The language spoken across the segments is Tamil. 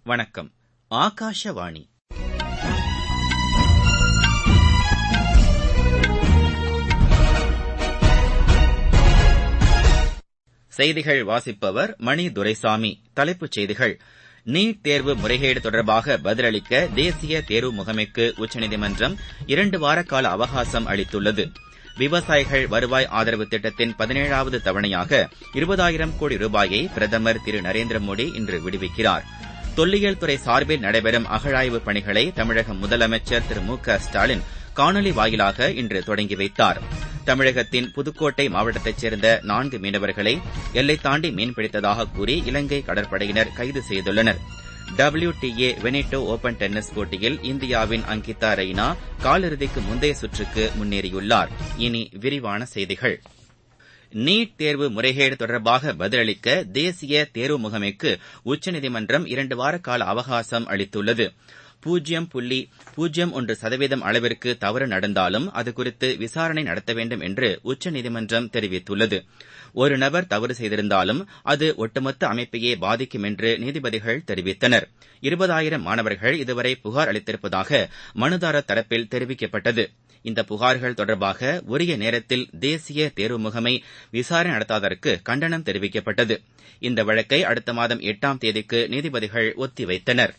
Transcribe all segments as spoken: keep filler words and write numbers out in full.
வணக்கம். ஆகாஷவாணி. செய்திகள் வாசிப்பவர் மணி துரைசாமி. தலைப்புச் செய்திகள். நீட் தேர்வு முறைகேடு தொடர்பாக பதிலளிக்க தேசிய தேர்வு முகமைக்கு உச்சநீதிமன்றம் இரண்டு வார கால அவகாசம் அளித்துள்ளது. விவசாயிகள் வருவாய் ஆதரவு திட்டத்தின் பதினேழாவது தவணையாக இருபதாயிரம் கோடி ரூபாயை பிரதமர் திரு நரேந்திர மோடி இன்று விடுவிக்கிறார். தொல்லியல் துறை சார்பில் நடைபெறும் அகழாய்வு பணிகளை தமிழக முதலமைச்சர் திரு மு க ஸ்டாலின் காணொலி வாயிலாக இன்று தொடங்கி வைத்தார். தமிழகத்தின் புதுக்கோட்டை மாவட்டத்தைச் சேர்ந்த நான்கு மீனவர்களை எல்லை தாண்டி மீன்பிடித்ததாக கூறி இலங்கை கடற்படையினர் கைது செய்துள்ளனர். W T A Veneto open tennis போட்டியில் இந்தியாவின் அங்கிதா ரெய்னா காலிறுதிக்கு முந்தைய சுற்றுக்கு முன்னேறியுள்ளார். இனி விரிவான செய்திகள். நீட் தேர்வு முறைகேடு தொடர்பாக பதிலளிக்க தேசிய தேர்வு முகமைக்கு உச்சநீதிமன்றம் இரண்டு வார கால அவகாசம் அளித்துள்ளது. பூஜ்ஜியம் புள்ளி பூஜ்ஜியம் ஒன்று சதவீதம் அளவிற்கு தவறு நடந்தாலும் அது குறித்து விசாரணை நடத்த வேண்டும் என்று உச்சநீதிமன்றம் தெரிவித்துள்ளது. ஒரு நபர் தவறு செய்திருந்தாலும் அது ஒட்டுமொத்த அமைப்பையே பாதிக்கும் என்று நீதிபதிகள் தெரிவித்தனர். இருபதாயிரம் மாணவர்கள் இதுவரை புகார் அளித்திருப்பதாக மனுதாரர் தரப்பில் தெரிவிக்கப்பட்டது. இந்த புகார்கள் தொடர்பாக உரிய நேரத்தில் தேசிய தேர்வு முகமை விசாரணை நடத்தாததற்கு கண்டனம் தெரிவிக்கப்பட்டது. இந்த வழக்கை அடுத்த மாதம் எட்டாம் தேதிக்கு நீதிபதிகள் ஒத்திவைத்தனர்.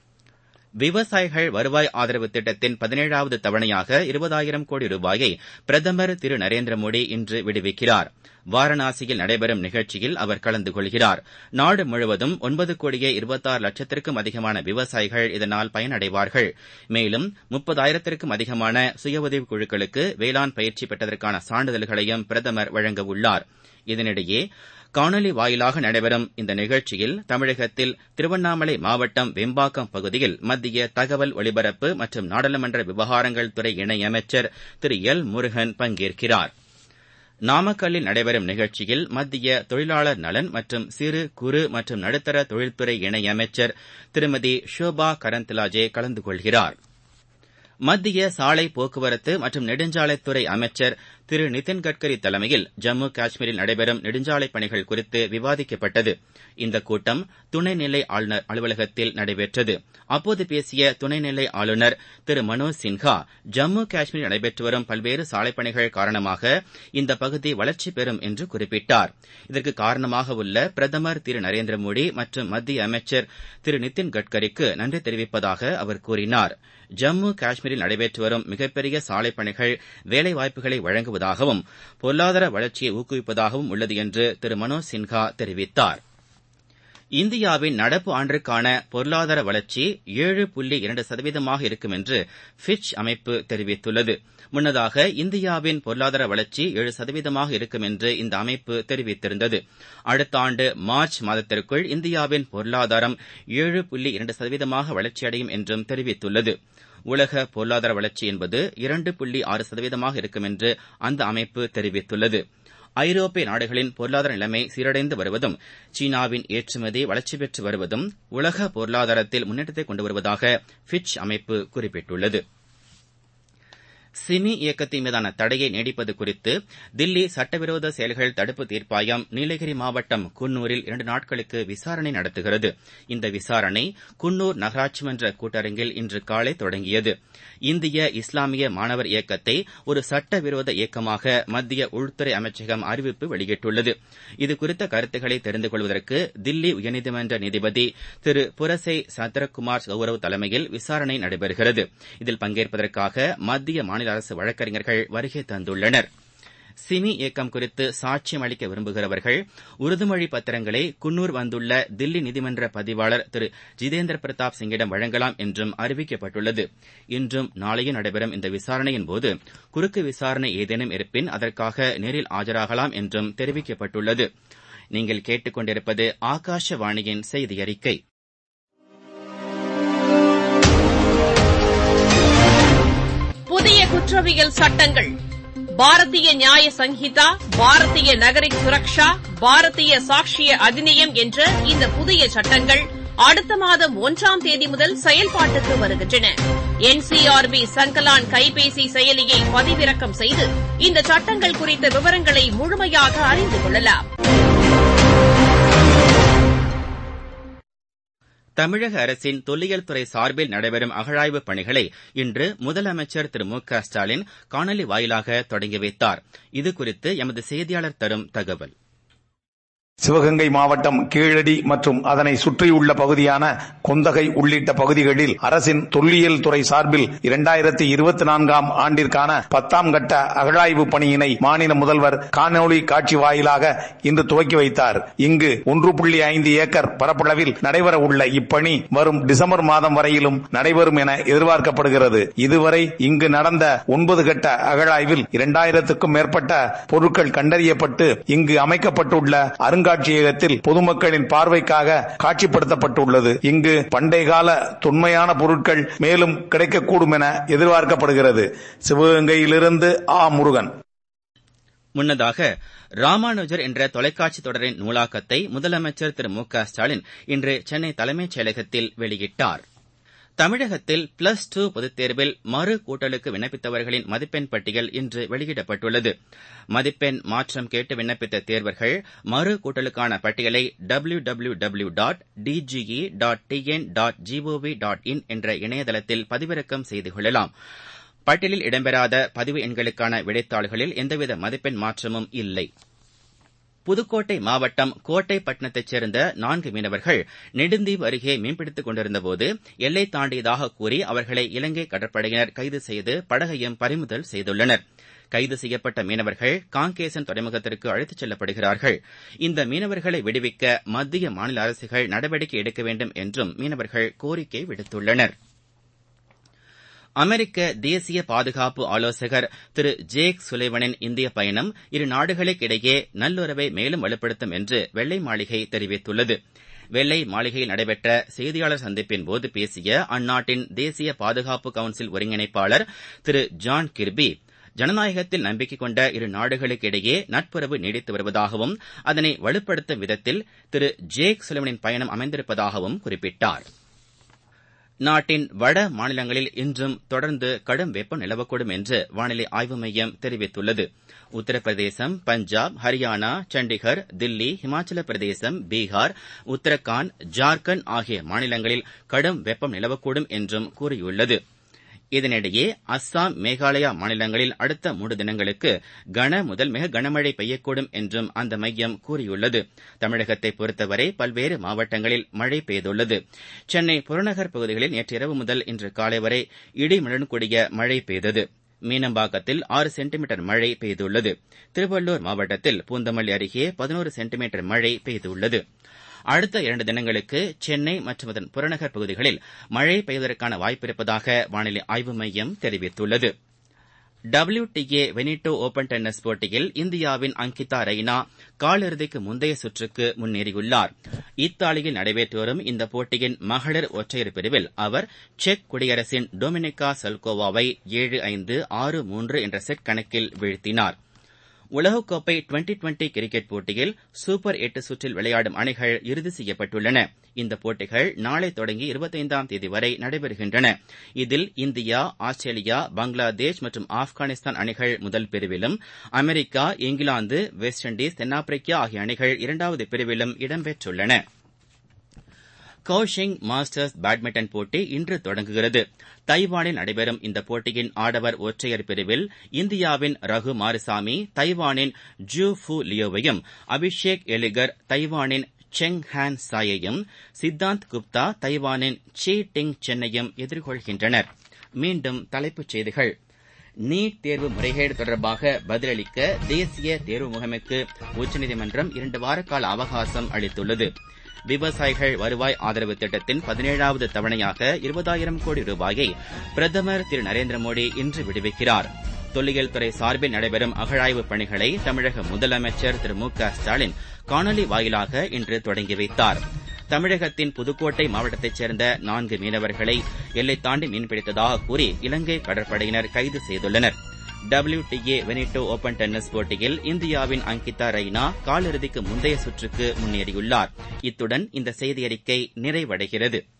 விவசாயிகள் வருவாய் ஆதரவு திட்டத்தின் பதினேழாவது தவணையாக இருபதாயிரம் கோடி ரூபாயை பிரதமர் திரு நரேந்திர மோடி இன்று விடுவிக்கிறார். வாரணாசியில் நடைபெறும் நிகழ்ச்சியில் அவர் கலந்து கொள்கிறார். நாடு முழுவதும் ஒன்பது கோடியே இருபத்தாறு லட்சத்திற்கும் அதிகமான விவசாயிகள் இதனால் பயனடைவார்கள். மேலும் முப்பதாயிரத்திற்கும் அதிகமான சுய உதவிக் குழுக்களுக்கு வேளாண் பயிற்சி பெற்றதற்கான சான்றிதழ்களையும் பிரதமர் வழங்கவுள்ளார். இதனிடையே காணொலி வாயிலாக நடைபெறும் இந்த நிகழ்ச்சியில் தமிழகத்தில் திருவண்ணாமலை மாவட்டம் வெம்பாக்கம் பகுதியில் மத்திய தகவல் ஒலிபரப்பு மற்றும் நாடாளுமன்ற விவகாரங்கள் துறை இணையமைச்சர் திரு எல் முருகன் பங்கேற்கிறார். நாமக்கல்லில் நடைபெறும் நிகழ்ச்சியில் மத்திய தொழிலாளர் நலன் மற்றும் சிறு குறு மற்றும் நடுத்தர தொழில்துறை இணையமைச்சர் திருமதி ஷோபா கரந்த்லாஜே கலந்து கொள்கிறார். மத்திய சாலை போக்குவரத்து மற்றும் நெடுஞ்சாலைத்துறை அமைச்சர் திரு நிதின் கட்கரி தலைமையில் ஜம்மு காஷ்மீரில் நடைபெறும் நெடுஞ்சாலைப் பணிகள் குறித்து விவாதிக்கப்பட்டது. இந்த கூட்டம் துணைநிலை ஆளுநர் அலுவலகத்தில் நடைபெற்றது. அப்போது பேசிய துணைநிலை ஆளுநர் திரு மனோஜ் சின்ஹா, ஜம்மு காஷ்மீரில் நடைபெற்று வரும் பல்வேறு சாலைப் பணிகள் காரணமாக இந்த பகுதி வளர்ச்சி பெறும் என்று குறிப்பிட்டார். இதற்கு காரணமாக உள்ள பிரதமர் திரு நரேந்திர மோடி மற்றும் மத்திய அமைச்சர் திரு நிதின் கட்கரிக்கு நன்றி தெரிவிப்பதாக அவர் கூறினார். ஜம்மு காஷ்மீரில் நடைபெற்று வரும் மிகப்பெரிய சாலைப் பணிகள் வேலைவாய்ப்புகளை வழங்குவதாகவும் பொருளாதார வளர்ச்சியை ஊக்குவிப்பதாகவும் உள்ளது என்று திரு மனோஜ் சின்ஹா தெரிவித்தார். இந்தியாவின் நடப்பு ஆண்டிற்கான பொருளாதார வளர்ச்சி ஏழு புள்ளி இரண்டு சதவீதமாக இருக்கும் என்று ஃபிட்ச் அமைப்பு தெரிவித்துள்ளது. முன்னதாக இந்தியாவின் பொருளாதார வளர்ச்சி ஏழு சதவீதமாக இருக்கும் என்று இந்த அமைப்பு தெரிவித்திருந்தது. அடுத்த ஆண்டு மார்ச் மாதத்திற்குள் இந்தியாவின் பொருளாதாரம் ஏழு புள்ளி இரண்டு சதவீதமாக வளர்ச்சியடையும் என்றும் தெரிவித்துள்ளது. உலக பொருளாதார வளர்ச்சி என்பது இரண்டு புள்ளி ஆறு சதவீதமாக இருக்கும் என்று அந்த அமைப்பு தெரிவித்துள்ளது. ஐரோப்பிய நாடுகளின் பொருளாதார நிலைமை சீரடைந்து வருவதும் சீனாவின் ஏற்றுமதி வளர்ச்சி பெற்று வருவதும் உலக பொருளாதாரத்தில் முன்னேற்றத்தை கொண்டு வருவதாக ஃபிட்ச் அமைப்பு குறிப்பிட்டுள்ளது. சிமி இயக்கத்தின் மீதான தடையை நீடிப்பது குறித்து தில்லி சட்டவிரோத செயல்கள் தடுப்பு தீர்ப்பாயம் நீலகிரி மாவட்டம் குன்னூரில் இரண்டு நாட்களுக்கு விசாரணை நடத்துகிறது. இந்த விசாரணை குன்னூர் நகராட்சி மன்ற கூட்டரங்கில் இன்று காலை தொடங்கியது. இந்திய இஸ்லாமிய மாணவர் இயக்கத்தை ஒரு சட்டவிரோத இயக்கமாக மத்திய உள்துறை அமைச்சகம் அறிவிப்பு வெளியிட்டுள்ளது. இதுகுறித்த கருத்துக்களை தெரிந்து கொள்வதற்கு தில்லி உயர்நீதிமன்ற நீதிபதி திரு புரசை சந்திரகுமார் கௌரவ் தலைமையில் விசாரணை நடைபெறுகிறது. இதில் பங்கேற்பதற்காக மத்திய மாநில அரசு வழக்கறிஞர்கள் வருகை தந்துள்ளனர். சிமி இயக்கம் குறித்து சாட்சியம் அளிக்க விரும்புகிறவர்கள் உறுதிமொழி பத்திரங்களை குன்னூர் வந்துள்ள தில்லி நீதிமன்ற பதிவாளர் திரு ஜிதேந்திர பிரதாப் சிங்கிடம் வழங்கலாம் என்றும் அறிவிக்கப்பட்டுள்ளது. இன்றும் நாளையும் நடைபெறும் இந்த விசாரணையின்போது குறுக்கு விசாரணை ஏதேனும் இருப்பின் அதற்காக நேரில் ஆஜராகலாம் என்றும் தெரிவிக்கப்பட்டுள்ளது. நீங்கள் கேட்டுக்கொண்டிருப்பது ஆகாஷவாணியின் செய்தி அறிக்கை. புதிய குற்றவியல் சட்டங்கள், பாரதிய நியாய சங்கீதா, பாரதிய நகரிக் சுரக்ஷா, பாரதிய சாக்ஷிய அதிநியம் என்ற இந்த புதிய சட்டங்கள் அடுத்த மாதம் ஒன்றாம் தேதி முதல் செயல்பாட்டுக்கு வருகின்றன. N C R B Sanklan கைபேசி செயலியை பதிவிறக்கம் செய்து இந்த சட்டங்கள் குறித்த விவரங்களை முழுமையாக அறிந்து கொள்ளலாம். தமிழக அரசின் தொல்லியல் துறை சார்பில் நடைபெறும் அகழாய்வுப் பணிகளை இன்று முதலமைச்சர் திரு மு க ஸ்டாலின் காணொலி வாயிலாக தொடங்கி வைத்தார். இதுகுறித்து எமது செய்தியாளர் தரும் தகவல். சிவகங்கை மாவட்டம் கீழடி மற்றும் அதனை சுற்றியுள்ள பகுதியான கொந்தகை உள்ளிட்ட பகுதிகளில் அரசின் தொல்லியல் துறை சார்பில் இரண்டாயிரத்தி இருபத்தி நான்காம் ஆண்டிற்கான பத்தாம் கட்ட அகழாய்வு பணியினை மாநில முதல்வர் காணொலி காட்சி வாயிலாக இன்று துவக்கி வைத்தார். இங்கு ஒன்று புள்ளி ஐந்து ஏக்கர் பரப்பளவில் நடைபெற உள்ள இப்பணி வரும் டிசம்பர் மாதம் வரையிலும் நடைபெறும் என எதிர்பார்க்கப்படுகிறது. இதுவரை இங்கு நடந்த ஒன்பது கட்ட அகழாய்வில் இரண்டாயிரத்துக்கும் மேற்பட்ட பொருட்கள் கண்டறியப்பட்டு இங்கு அமைக்கப்பட்டுள்ள அருங்காட்சியகத்தில் அருங்காட்சியகத்தில் பொதுமக்களின் பார்வைக்காக காட்சிப்படுத்தப்பட்டுள்ளது. இங்கு பண்டைய கால தொன்மையான பொருட்கள் மேலும் கிடைக்கக்கூடும் என எதிர்பார்க்கப்படுகிறது. சிவகங்கையிலிருந்து ஆ முருகன். முன்னதாக ராமானுஜர் என்ற தொலைக்காட்சி தொடரின் நூலாக்கத்தை முதலமைச்சர் திரு மு க ஸ்டாலின் இன்று சென்னை தலைமைச் செயலகத்தில் வெளியிட்டார். தமிழகத்தில் பிளஸ் டூ பொதுத் தேர்வில் மறு கூட்டலுக்கு விண்ணப்பித்தவர்களின் மதிப்பெண் பட்டியல் இன்று வெளியிடப்பட்டுள்ளது. மதிப்பெண் மாற்றம் கேட்டு விண்ணப்பித்த தேர்வர்கள் மறு கூட்டலுக்கான பட்டியலை W W W dot DGE dot TN dot GOV dot in என்ற இணையதளத்தில் பதிவிறக்கம் செய்து கொள்ளலாம். பட்டியலில் இடம்பெறாத பதிவு எண்களுக்கான விடைத்தாள்களில் எந்தவித மதிப்பெண் மாற்றமும் இல்லை. புதுக்கோட்டை மாவட்டம் கோட்டைப்பட்டினத்தைச் சேர்ந்த நான்கு மீனவர்கள் நெடுந்தீவு அருகே மீன்பிடித்துக் கொண்டிருந்தபோது எல்லை தாண்டியதாக கூறி அவர்களை இலங்கை கடற்படையினர் கைது செய்து படகையும் பறிமுதல் செய்துள்ளனர். கைது செய்யப்பட்ட மீனவர்கள் காங்கேசன் துறைமுகத்திற்கு அழைத்துச் செல்லப்படுகிறார்கள். இந்த மீனவர்களை விடுவிக்க மத்திய மாநில அரசுகள் நடவடிக்கை எடுக்க வேண்டும் என்றும் மீனவர்கள் கோரிக்கை விடுத்துள்ளனர். அமெரிக்க தேசிய பாதுகாப்பு ஆலோசகர் திரு ஜேக் சுலைவனின் இந்திய பயணம் இரு நாடுகளுக்கிடையே நல்லுறவை மேலும் வலுப்படுத்தும் என்று வெள்ளை மாளிகை தெரிவித்துள்ளது. வெள்ளை மாளிகையில் நடைபெற்ற செய்தியாளர் சந்திப்பின் போது பேசிய அந்நாட்டின் தேசிய பாதுகாப்பு கவுன்சில் ஒருங்கிணைப்பாளர் திரு ஜான் கிர்பி, ஜனநாயகத்தில் நம்பிக்கை கொண்ட இரு நாடுகளுக்கிடையே நட்புறவு நீடித்து வருவதாகவும் அதனை வலுப்படுத்தும் விதத்தில் திரு ஜேக் சுலைவனின் பயணம் அமைந்திருப்பதாகவும் குறிப்பிட்டார். நாட்டின் வட மாநிலங்களில் இன்றும் தொடர்ந்து கடும் வெப்பம் நிலவக்கூடும் என்று வானிலை ஆய்வு மையம் தெரிவித்துள்ளது. உத்தரப்பிரதேசம், பஞ்சாப், ஹரியானா, சண்டிகர், தில்லி, இமாச்சல பிரதேசம், பீகார், உத்தரகாண்ட், ஜார்க்கண்ட் ஆகிய மாநிலங்களில் கடும் வெப்பம் நிலவக்கூடும் என்றும் கூறியுள்ளது. இதனிடையே அஸ்ஸாம், மேகாலயா மாநிலங்களில் அடுத்த மூன்று தினங்களுக்கு கன முதல் மிக கனமழை பெய்யக்கூடும் என்றும் அந்த மையம் கூறியுள்ளது. தமிழகத்தை பொறுத்தவரை பல்வேறு மாவட்டங்களில் மழை பெய்துள்ளது. சென்னை புறநகர் பகுதிகளில் நேற்றிரவு முதல் இன்று காலை வரை இடிமழையுடன் கூடிய மழை பெய்தது. மீனம்பாக்கத்தில் ஆறு சென்டிமீட்டர் மழை பெய்துள்ளது. திருவள்ளூர் மாவட்டத்தில் பூந்தமல்லி அருகே பதினோரு சென்டிமீட்டர் மழை பெய்துள்ளது. அடுத்த இரண்டு தினங்களுக்கு சென்னை மற்றும் அதன் புறநகர் பகுதிகளில் மழை பெய்வதற்கான வாய்ப்பிருப்பதாக வானிலை ஆய்வு மையம் தெரிவித்துள்ளது. டபிள்யூடிஏ வெனிட்டோ ஓபன் டென்னிஸ் போட்டியில் இந்தியாவின் அங்கிதா ரெய்னா காலிறுதிக்கு முந்தைய சுற்றுக்கு முன்னேறியுள்ளார். இத்தாலியில் நடைபெற்று வரும் இந்த போட்டியின் மகளிர் ஒற்றையர் பிரிவில் அவர் செக் குடியரசின் டொமினிகா சல்கோவாவை ஏழு ஐந்து ஆறு மூன்று என்ற செட் கணக்கில் வீழ்த்தினார். உலகக்கோப்பை டுவெண்டி டுவெண்டி கிரிக்கெட் போட்டியில் சூப்பர் எட்டு சுற்றில் விளையாடும் அணிகள் இறுதி செய்யப்பட்டுள்ளன. இந்த போட்டிகள் நாளை தொடங்கி இருபத்தைந்தாம் தேதி வரை நடைபெறுகின்றன. இதில் இந்தியா, ஆஸ்திரேலியா, பங்களாதேஷ் மற்றும் ஆப்கானிஸ்தான் அணிகள் முதல் பிரிவிலும், அமெரிக்கா, இங்கிலாந்து, வெஸ்ட் இண்டீஸ், தென்னாப்பிரிக்கா ஆகிய அணிகள் இரண்டாவது பிரிவிலும் இடம்பெற்றுள்ளன. கவுஷிங் மாஸ்டர்ஸ் பேட்மிண்டன் போட்டி இன்று தொடங்குகிறது. தைவானில் நடைபெறும் இந்த போட்டியின் ஆடவர் ஒற்றையர் பிரிவில் இந்தியாவின் ரகு மாரிசாமி தைவானின் ஜூ ஃபு லியோவையும், அபிஷேக் எலிகர் தைவானின் செங் ஹான் சாயையும், சித்தாந்த் குப்தா தைவானின் சி டிங் சென்னையும் எதிர்கொள்கின்றனர். மீண்டும் தலைப்புச் செய்திகள். நீட் தேர்வு முறைகேடு தொடர்பாக பதிலளிக்க தேசிய தேர்வு முகமைக்கு உச்சநீதிமன்றம் இரண்டு வார கால அவகாசம் அளித்துள்ளது. விவசாயிகள் வருவாய் ஆதரவு திட்டத்தின் பதினேழாவது தவணையாக இருபதாயிரம் கோடி ரூபாயை பிரதமர் திரு நரேந்திர மோடி இன்று விடுவிக்கிறார். தொல்லியல் துறை சார்பில் நடைபெறும் அகழாய்வு பணிகளை தமிழக முதலமைச்சர் திரு மு க ஸ்டாலின் காணொலி வாயிலாக இன்று தொடங்கி வைத்தார். தமிழகத்தின் புதுக்கோட்டை மாவட்டத்தைச் சேர்ந்த நான்கு மீனவர்களை எல்லை தாண்டி மீன்பிடித்ததாக கூறி இலங்கை கடற்படையினர் கைது செய்துள்ளனர். டபிள்யூடிஏ வெனிட்டோ ஓபன் டென்னிஸ் போட்டியில் இந்தியாவின் அங்கிதா ரெய்னா காலிறுதிக்கு முந்தைய சுற்றுக்கு முன்னேறியுள்ளார். இத்துடன் இந்த செய்தியறிக்கை நிறைவடைகிறது.